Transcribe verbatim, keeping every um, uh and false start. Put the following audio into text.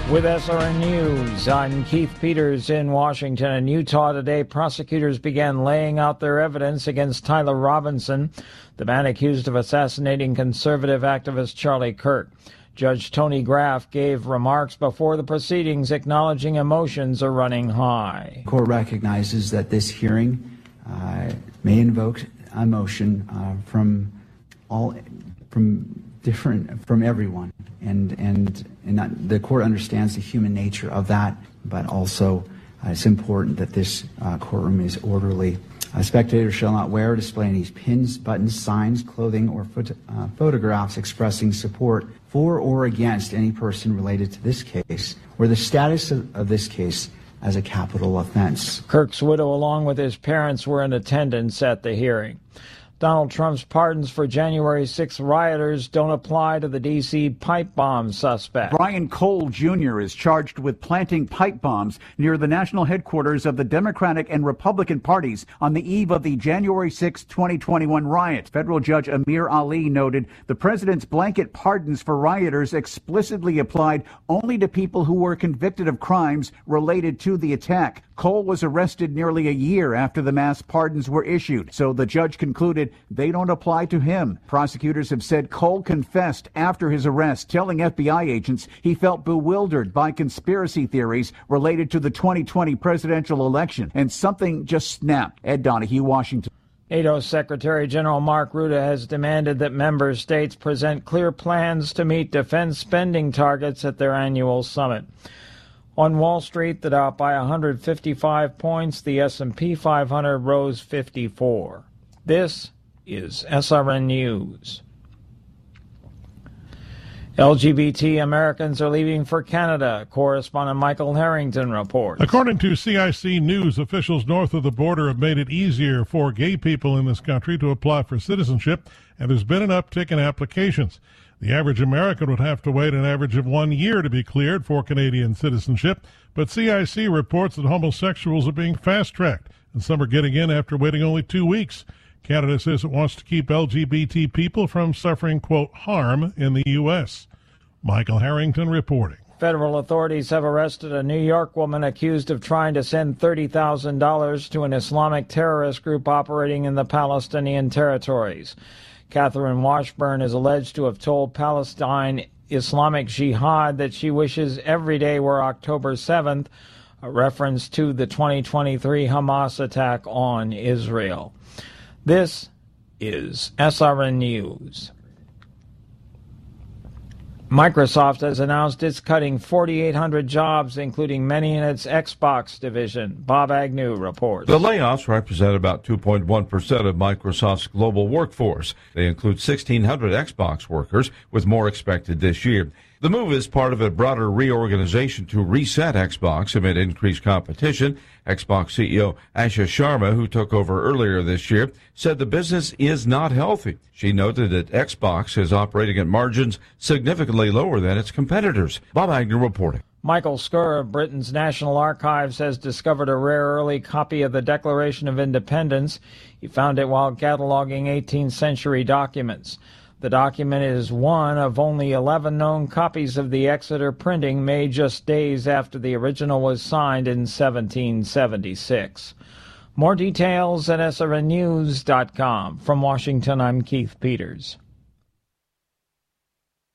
With S R N News, I'm Keith Peters in Washington. In Utah today, prosecutors began laying out their evidence against Tyler Robinson, the man accused of assassinating conservative activist Charlie Kirk. Judge Tony Graff gave remarks before the proceedings acknowledging emotions are running high. The court recognizes that this hearing uh, may invoke emotion uh, from all, from different, from everyone. And and, and that the court understands the human nature of that, but also uh, it's important that this uh, courtroom is orderly. Uh, spectators shall not wear or display any pins, buttons, signs, clothing, or photo, uh, photographs expressing support for or against any person related to this case, or the status of, of this case as a capital offense. Kirk's widow, along with his parents, were in attendance at the hearing. Donald Trump's pardons for January sixth rioters don't apply to the D C pipe bomb suspect. Brian Cole Junior is charged with planting pipe bombs near the national headquarters of the Democratic and Republican parties on the eve of the January sixth, twenty twenty-one riot. Federal Judge Amir Ali noted the president's blanket pardons for rioters explicitly applied only to people who were convicted of crimes related to the attack. Cole was arrested nearly a year after the mass pardons were issued, so the judge concluded they don't apply to him. Prosecutors have said Cole confessed after his arrest, telling F B I agents he felt bewildered by conspiracy theories related to the twenty twenty presidential election, and something just snapped. Ed Donahue, Washington. NATO Secretary General Mark Rutte has demanded that member states present clear plans to meet defense spending targets at their annual summit. On Wall Street, the Dow up by one hundred fifty-five points. The S and P five hundred rose fifty-four. This is S R N News. L G B T Americans are leaving for Canada. Correspondent Michael Harrington reports. According to C I C News, officials north of the border have made it easier for gay people in this country to apply for citizenship, and there's been an uptick in applications. The average American would have to wait an average of one year to be cleared for Canadian citizenship, but C I C reports that homosexuals are being fast-tracked, and some are getting in after waiting only two weeks. Canada says it wants to keep L G B T people from suffering, quote, harm in the U S Michael Harrington reporting. Federal authorities have arrested a New York woman accused of trying to send thirty thousand dollars to an Islamic terrorist group operating in the Palestinian territories. Catherine Washburn is alleged to have told Palestine Islamic Jihad that she wishes every day were October seventh, a reference to the twenty twenty-three Hamas attack on Israel. This is S R N News. Microsoft has announced it's cutting four thousand eight hundred jobs, including many in its Xbox division. Bob Agnew reports. The layoffs represent about two point one percent of Microsoft's global workforce. They include sixteen hundred Xbox workers, with more expected this year. The move is part of a broader reorganization to reset Xbox amid increased competition. Xbox C E O Asha Sharma, who took over earlier this year, said the business is not healthy. She noted that Xbox is operating at margins significantly lower than its competitors. Bob Agnew reporting. Michael Skur of Britain's National Archives has discovered a rare early copy of the Declaration of Independence. He found it while cataloging eighteenth century documents. The document is one of only eleven known copies of the Exeter printing made just days after the original was signed in seventeen seventy-six. More details at S R N news dot com. From Washington, I'm Keith Peters.